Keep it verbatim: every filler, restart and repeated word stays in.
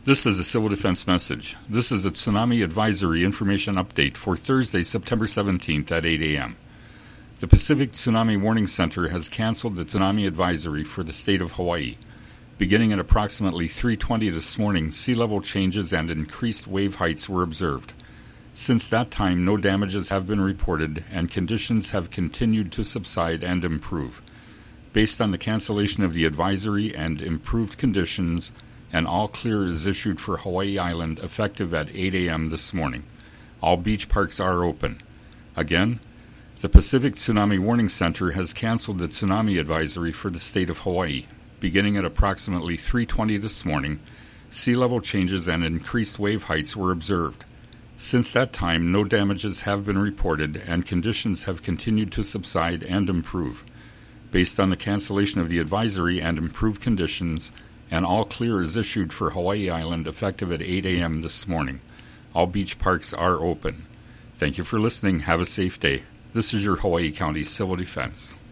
This is a Civil Defense message. This is a Tsunami Advisory Information Update for Thursday, September seventeenth at eight a.m. The Pacific Tsunami Warning Center has canceled the tsunami advisory for the state of Hawaii. Beginning at approximately three twenty this morning, sea level changes and increased wave heights were observed. Since that time, no damages have been reported, and conditions have continued to subside and improve. Based on the cancellation of the advisory and improved conditions, an all-clear is issued for Hawaii Island effective at eight a.m. this morning. All beach parks are open. Again, the Pacific Tsunami Warning Center has canceled the tsunami advisory for the state of Hawaii. Beginning at approximately three twenty this morning, sea level changes and increased wave heights were observed. Since that time, no damages have been reported, and conditions have continued to subside and improve. Based on the cancellation of the advisory and improved conditions, an all-clear is issued for Hawaii Island effective at eight a.m. this morning. All beach parks are open. Thank you for listening. Have a safe day. This is your Hawaii County Civil Defense.